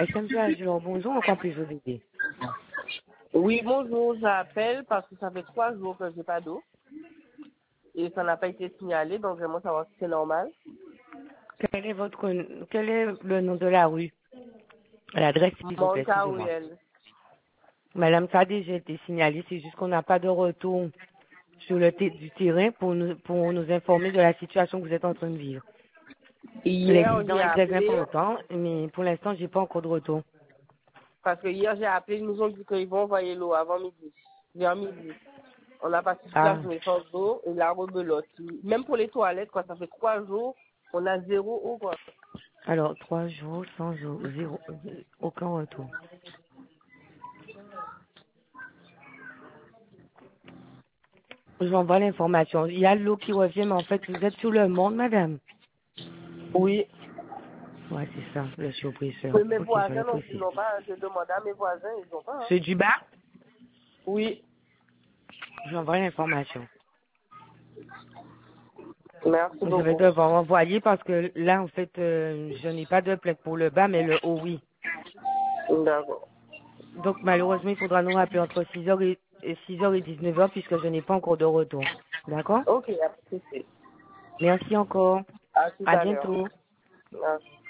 Est-ce que monsieur Agilor, bonjour, encore plus vous aider? Oui, bonjour, j'appelle parce que ça fait 3 jours que j'ai pas d'eau et ça n'a pas été signalé, donc j'aimerais savoir si c'est normal. Quel est le nom de la rue? L'adresse, s'il vous plaît, Monta excusez-moi. Uriel. Madame, ça a déjà été signalé, c'est juste qu'on n'a pas de retour sur du terrain pour nous informer de la situation que vous êtes en train de vivre. Hier, L'incident j'ai est très appelé, important, mais pour l'instant, j'ai pas encore de retour. parce que hier j'ai appelé, ils nous ont dit qu'ils vont envoyer l'eau avant midi, vers midi. On a passé toute la Ah, journée sans eau et la rebelote. Même pour les toilettes, quoi, ça fait 3 jours, on a 0 eau, quoi. alors, 3 jours, 100 jours, zéro, aucun retour. Je vous envoie l'information. Il y a l'eau qui revient, mais en fait, vous êtes sur le monde, madame. Oui. Ouais, c'est ça, le surpresseur. Mais mes Ok, je voisins le non plus précise. n'ont pas, j'ai demandé à mes voisins, ils n'ont pas, hein. C'est du bas? Oui. Je vous envoie l'information. Merci Je vais beaucoup. devoir envoyer parce que là, en fait, je n'ai pas de plaque pour le bas, mais le haut, oui. D'accord. Donc, malheureusement, il faudra nous rappeler entre 6h et 19h puisque je n'ai pas encore de retour. D'accord? Ok, à tout de suite. Merci encore. À tout À à l'heure. bientôt. Merci.